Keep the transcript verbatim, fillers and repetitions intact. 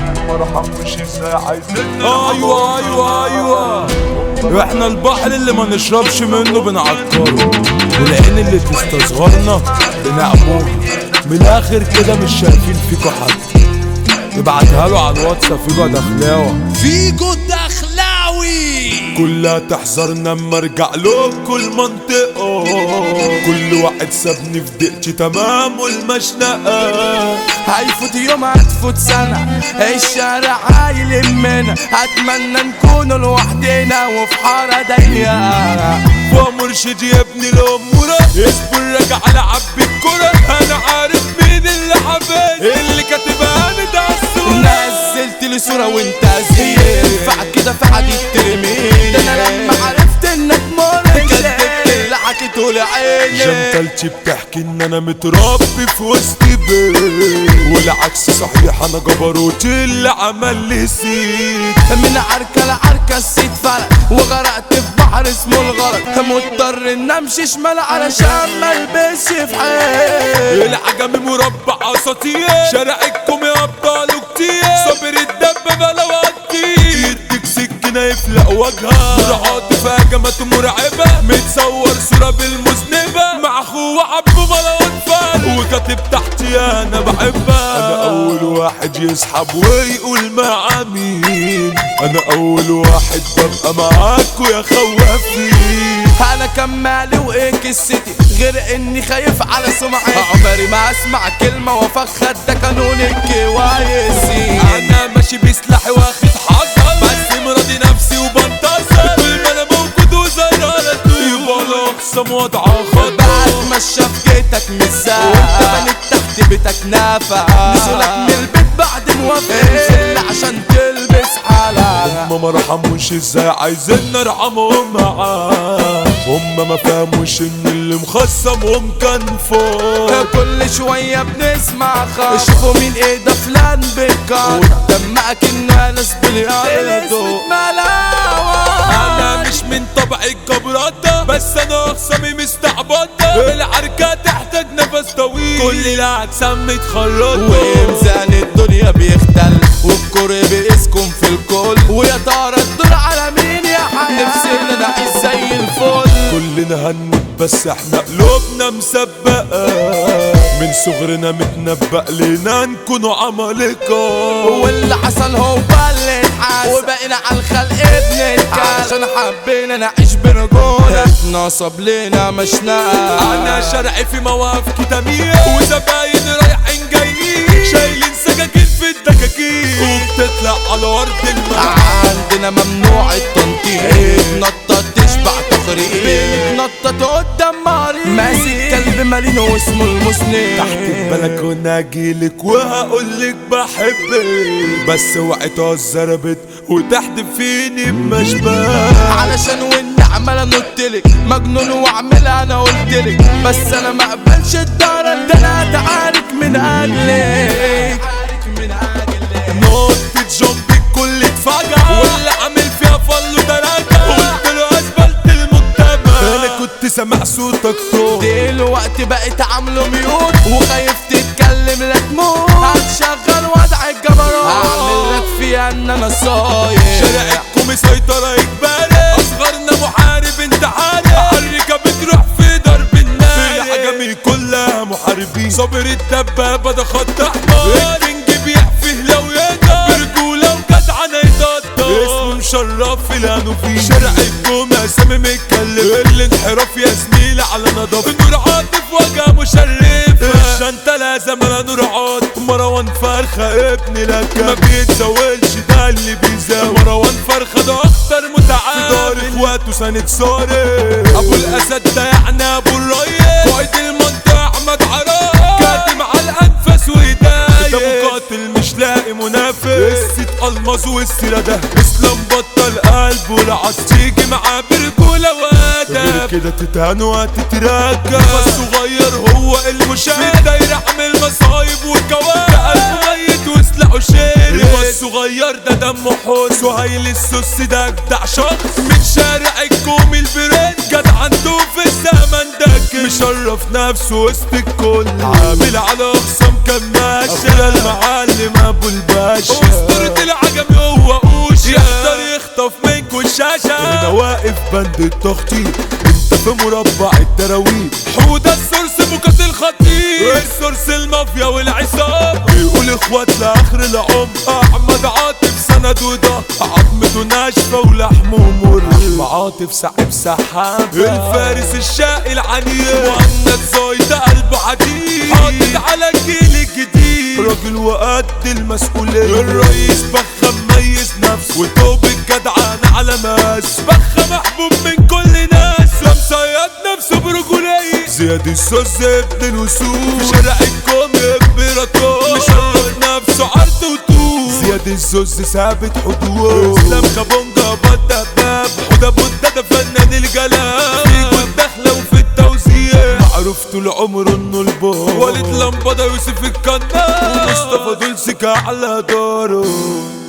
ما رحموش ازاي عايزين ايوه ايوه ايوه احنا البحر اللي ما نشربش منه بنعكره، والعين اللي تستصغرنا بنعموها. من الاخر كده مش شايفين فيكوا حد، ابعتها له على الواتس فيجو دخلاوي. فيجو دخلاوي كلها تحذرنا اما ارجع له كل منطقه، كل واحد سابني في دقتي تمام والمشنقه. هيفوت يوم هتفوت سنة، الشارع هيلمنا، اتمنى نكون لوحدنا وفي حارة ضيقة. ومرشد يا ابني الاموره اصبر راجع على عبي الكرة، انا عارف مين اللي حبيت اللي كاتبها انا ده الصورة. نزلت لي صورة وانت زهير، ينفع كده في حديد ترميني؟ ده انا لما عرفت انك مريض كدبت اللي حكيته لعيني. جنتلتي بتحكي ان انا متربي في وسط بيت، والعكس صحيح انا جبروتي اللي عمل لي سيد. من عركة لعركة السيد فرق وغرقت في بحر اسمه الغرق، مضطر ان امشي شمال علشان ما البسش في حيل. العجمي مربع اساطير، شارعكم يا ابطالوا كتير، صابر الدبابة لو هتطير يديك سكينة يفلق وجهها. مرعات في هجمات مرعبة، متصور صورة بالمذنبة مع اخوه عبده مروان فارق، وكاتب تحتي انا بحبها. انا اول واحد يسحب ويقول مع مين، انا اول واحد ببقى معاكوا يا خوافين. انا كمالي وايه قصتي غير اني خايف على سمعتي، عمري ما اسمع كلمه وافخد، ده قانون الكويسين. انا ماشي بسلاحي واخد حذر، بس مرضي نفسي وبنتصر، طول ما انا موجود وزرارته يبقى الاقسم وضعها خطر. بعد ما شفكتك مزاح وانت بنيت تحت بيتك نافع، نزولك من البيت بعد موافق نزل عشان تلبس حالة. هما ما رحموش ازاي عايزين نرحمهم معاه، هما ما فهموش ان اللي مخصمهم كان فوق. كل شوية بنسمع خبر شوفوا مين ايه ده فلان بكار، ودمعك انه ناس بالياردو انا مش من طبعي الجبراتة، بس انا اخصامي مستعبطة، العركة تحتاج نفس طويل، كل الاجسام متخرطة، وميزان الدنيا بيختل والكرة بيسكن في الكل. ويا ترى الدور على مين يا حياة، نفسنا نعيش زي الفل. كلنا هنموت بس احنا قلوبنا مسبقة، من صغرنا متنبأ لنا نكونوا عمالقة، واللي حصل هو اللي اتحس، وبقينا على الخلق بنتكلم عشان حبينا نعيش برجولة، اتنصب لنا مشنقة. انا شرعي في مواقف كتامية، وزباين رايحين جايين شايلين سكاكين في الدكاكين، وبتطلع على ارض الملعب. عندنا ممنوع التنطيط، نطة تشبع تخريب، نطة قدام مريض ماسك كلب مالين واسمه المسند. تحت البلكونة اجيلك وهقولك بحبك، بس اوعي تهزر وتحدف فيني بمشبه، علشان واني عمال انطلك مجنون واعملها انا قلتلك، بس انا ما اقبلش الدار ده انا اتعارك من اجلك. نطت جنبك كل اتفجع، واللي عامل فيها فلو تراجع، قلت له اسفلت المجتمع، انا كنت سامع صوتك طول. دلوقتي بقيت عامله ميوت وخايف تتكلم لا تموت، هتشغل وضع الجبروت هعمل لك فيها ان انا صاير. شارعكم مسيطرة اجباري، اصغرنا محارب انت عارف، حركة بتروح في ضرب النار، العجمي كلها محاربين، صابر الدبابة ده خط احمر، الكينج بيحفه لو يقدر، برجولة وجدعنة يتقدر، اسمه مشرف في الهانوفي. شارعكم اسامي متكلم، الانحراف يا زميلي على نضافة، نور عاطف وجه مشرفة، الشنطة لازم انا نور عاطف، مروان فرخة ابن لك ما بيتزاولش ده اللي بيزاول، مروان فرخة ده اخطر متعامل، في دار اخواته سند صارف، ابو الاسد ده يعني ابو الريس، قائد المنطقة احمد عراف، كاتم على الانفاس وايداي، ده مقاتل مش لاقي منافس، السيد الماظ والسيرة ده اسلام بطل قلب والعص، تيجي معاه برجولة وادب، غير كده تتهان وهتتراجع، الصغير هو المشاهد، الدايرة عامل مصايب وكوارث، ده قلبه ميت وسلاحه شارد، الصغير ده دمه حوس، وهايل السوس ده اجدع شخص، من شارع الكومي البرين جدع عنده في الزمن ده كده، مشرف نفسه وسط الكل، عامل على اقسام كماشة، اخويا المعلم ابو الباشا، بند التخطيط، انت في مربع الدراويل. حودة السورس مقاتل خطير، السورس المافيا والعصابة، بيقول اخوات لاخر العمر. احمد عاطف سند وده عظمته ناشفة ولحمه مر. احمد عاطف سحب سحابة، الفارس الشقي العنيف، مهند زايدة قلبه حديد، حاطط على الجيل الجديد، راجل وقد المسؤولية. الرئيس بخة مميز نفسه، وتوب الجدعان على ماس، بخة محبوب من كل ناس، ومصيد نفسه برجولية. زياد السوز ابن الوسوس، في شارع الكوم امبراطور، مشرف نفسه عرض وطول. زياد السوز ثابت حضور، اسلام كابونجا بالدباب، حوده بوده ده فنان الجلال، فيكو الدخلة وفي التوزيع، معروف طول عمره انه البار. وليد لمبادة يوسف الكنان، ومصطفى دول سكة على داره.